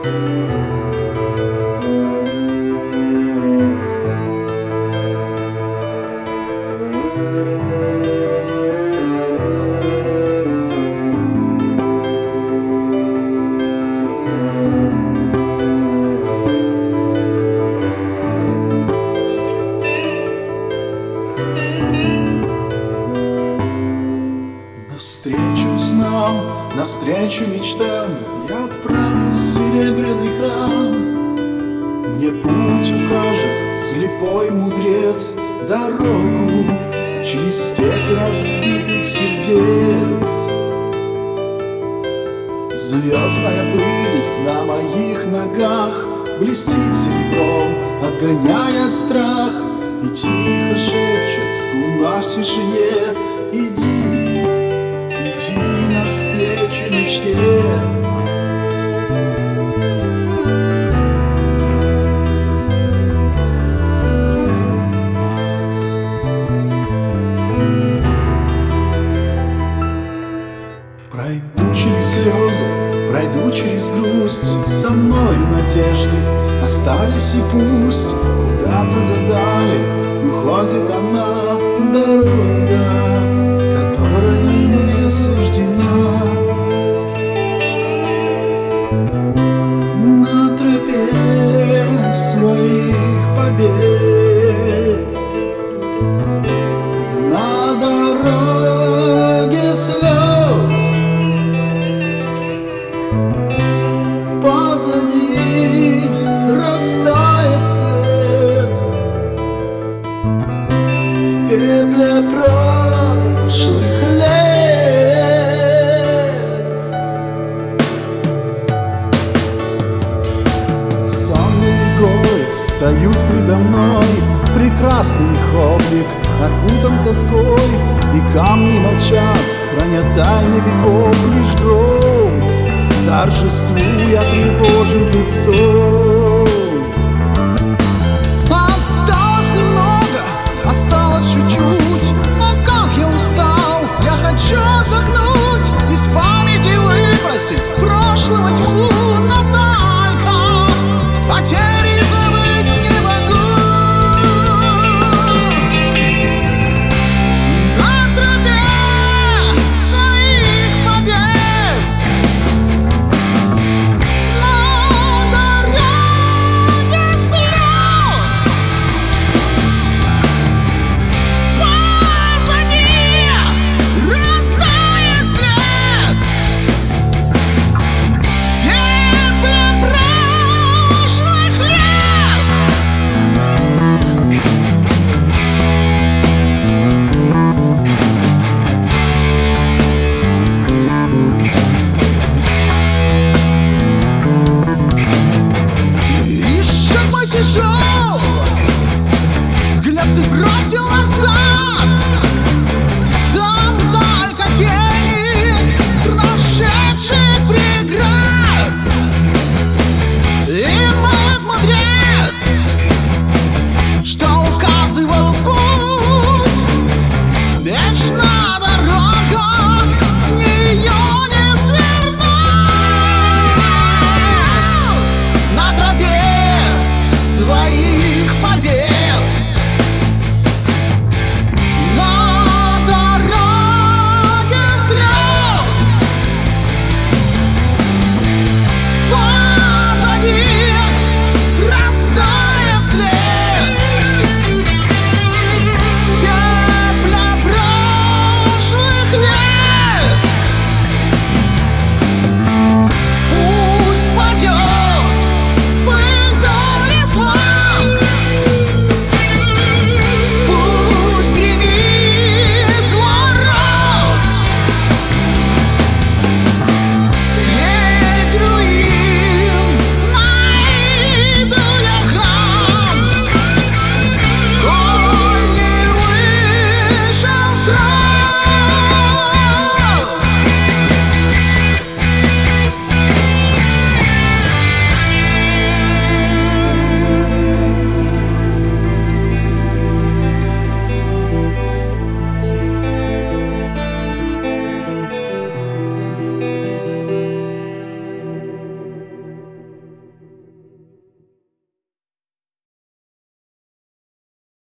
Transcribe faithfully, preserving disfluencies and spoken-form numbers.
Навстречу снам, навстречу мечтам я отправлюсь в серебряный храм. Мне путь укажет слепой мудрец, дорогу через степь разбитых сердец. Звездная пыль на моих ногах блестит серебром, отгоняя страх. И тихо шепчет луна в тишине: иди, иди навстречу мечте. Пройду через слезы, пройду через грусть, со мною надежды остались, и пусть куда-то задали уходит она, дорога, которая мне суждена. На тропе своих побед, на дороге слез, позади растает свет в пепле прошлых лет. Сонный горы встают предо мной, прекрасный их облик окутан тоской, и камни молчат, храня тайны веков. Лишь гром, торжествуя, тревожит лицо. Осталось немного, осталось чуть-чуть, но как я устал, я хочу